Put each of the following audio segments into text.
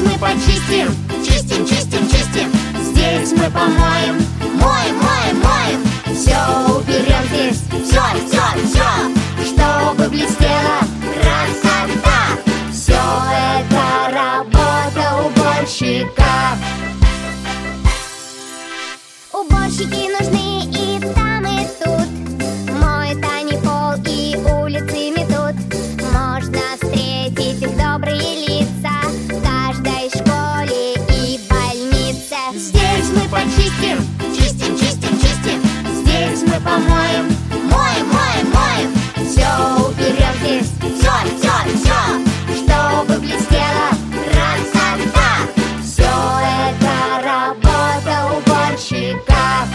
мы почистим, чистим, чистим, чистим. Здесь мы помоем, моем, моем, моем. Все уберем здесь, все, все, все, чтобы блестела красота. Все это работа уборщика. Уборщики нужны и там, и тут. Моют они пол и улицы метут. Можно встретить их добрые лица в каждой школе и больнице. Здесь мы почистим, чистим, чистим, чистим. Здесь мы помоем, моем, моем, моем. Все уберем здесь, все, все, все, чтобы блестела красота. Все это работа уборщика.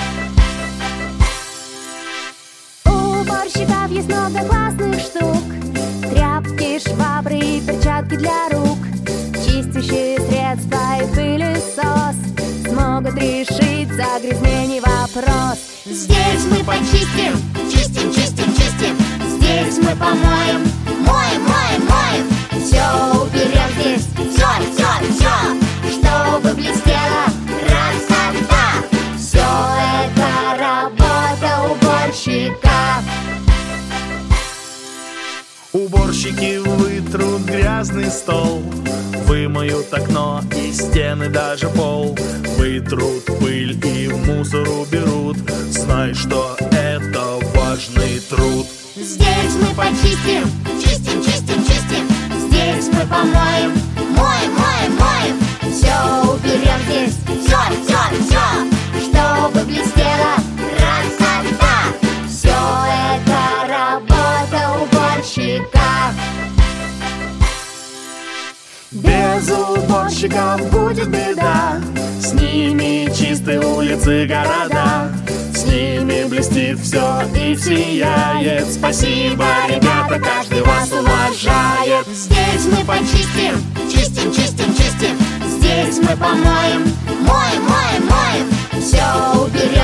У уборщиков есть много классных штук: тряпки, швабры и перчатки для рук. Чистящие средства и пылесос смогут решить загрязнений вопрос. Здесь мы почистим, чистим, чистим, чистим. Здесь мы помоем, моем, моем, моем. Все уберем здесь, все, все, все, чтобы блестела красота. Все это работа уборщика. Уборщики вытрут грязный стол, вымоют окно и стены, даже пол. Вытрут пыль и в мусор уберут. Знай, что это важный труд. Здесь мы почистим, чистим, чистим, чистим. Здесь мы помоем, моем, моем, моем. Все уберем здесь, все, все, все, чтобы блестела красота. Все это работа уборщика. Без уборщиков будет беда. С ними чистые улицы, города. С ними блестит все и сияет. Спасибо, ребята, каждый вас уважает. Здесь мы почистим, чистим, чистим, чистим. Здесь мы помоем, моем, моем, моем. Все уберем